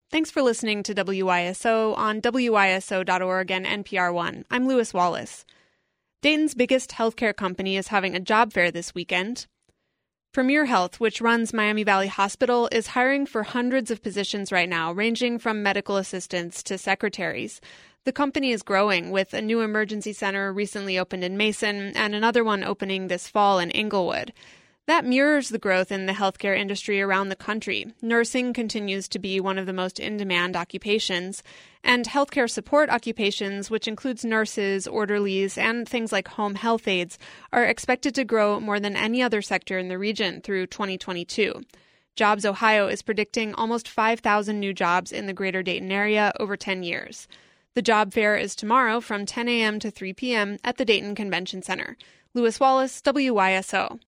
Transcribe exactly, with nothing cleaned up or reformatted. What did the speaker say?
Thanks for listening to W Y S O on W Y S O dot org and N P R One. I'm Lewis Wallace. Dayton's biggest healthcare company is having a job fair this weekend. Premier Health, which runs Miami Valley Hospital, is hiring for hundreds of positions right now, ranging from medical assistants to secretaries. The company is growing, with a new emergency center recently opened in Mason and another one opening this fall in Inglewood. That mirrors the growth in the healthcare industry around the country. Nursing continues to be one of the most in-demand occupations, and healthcare support occupations, which includes nurses, orderlies, and things like home health aides, are expected to grow more than any other sector in the region through twenty twenty-two. Jobs Ohio is predicting almost five thousand new jobs in the greater Dayton area over ten years. The job fair is tomorrow from ten a.m. to three p.m. at the Dayton Convention Center. Lewis Wallace, W Y S O.